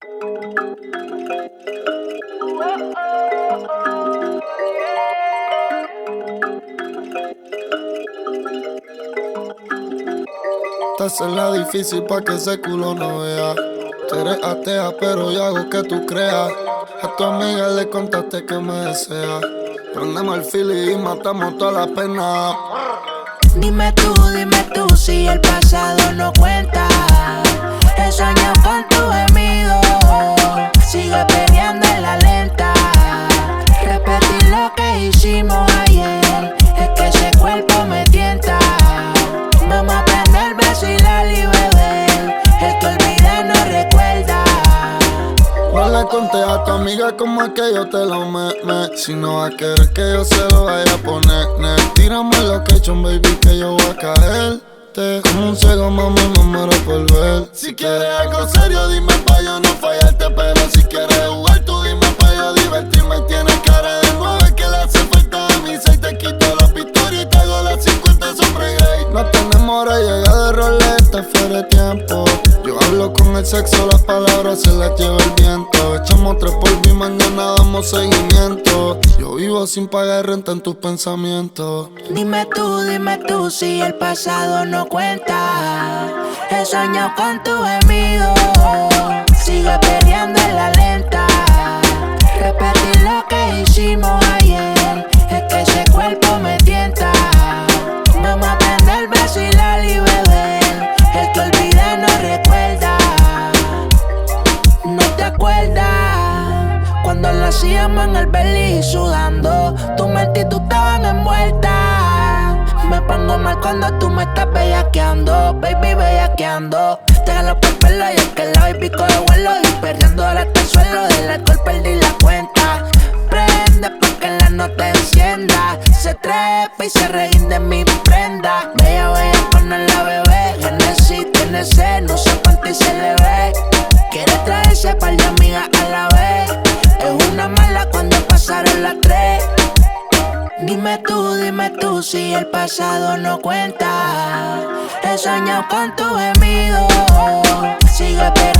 Te haces la difícil pa' que ese culo no vea. Tú eres atea, pero yo hago que tú creas. A tu amiga le contaste que me desea. Prendemos el fili y matamos toda la pena. Dime tú si el pasado no cuenta. He soñado con tu gemido. Sigue peleando en la lenta. Repetir lo que hicimos ayer. Es que ese cuerpo me tienta. Vamos a prender, vacilar y beber. El que olvida no recuerda. No le conté a tu amiga como es que yo te lo Si no va a querer que yo se lo vaya a poner. Tírame location, baby, que yo voy a caerte. Como un ciego, mami, me muero por ver. Si quieres algo serio, dime pa' yo no fallarte. Pero si quieres jugar, tú dime pa' yo divertirme. Tienes cara de 9 que le hace falta a mí. 6 te quito la victoria y te hago las 50 sobre gay. No tenemos hora, llega de roleta, fuera de tiempo. Yo hablo con el sexo, las palabras se las lleva el viento. Echamos 3 polvos y mañana damos seguimiento. Yo vivo sin pagar renta en tus pensamientos. Dime tú si el pasado no cuenta. He soñado con tu gemido. Sigue peleando en la lenta. Repetir lo que hicimos ayer. Es que ese cuerpo me tienta. Vamos a prender, vacilar y beber. El que olvida no recuerda. ¿No te acuerdas? Cuando lo hacíamos en el belly sudando. Tu mente y tú estaban envueltas. Me pongo mal cuando tú me estás bellaqueando. Baby, bellaqueando. Te jalo por pelo y es que la baby coge vuelo. Y perdiendo ahora hasta el suelo. Del alcohol perdí la cuenta. Prende porque la nota encienda. Se trepa y se reguinde mi prenda. Bella, bella, con la bebé. Genesis tiene sed, no sé cuánto y se le ve. Quiere traerse par de amigas a la vez. Es una mala cuando pasaron las 3. Dime tú si el pasado no cuenta. He soñado con tu gemido. Sigue pegando.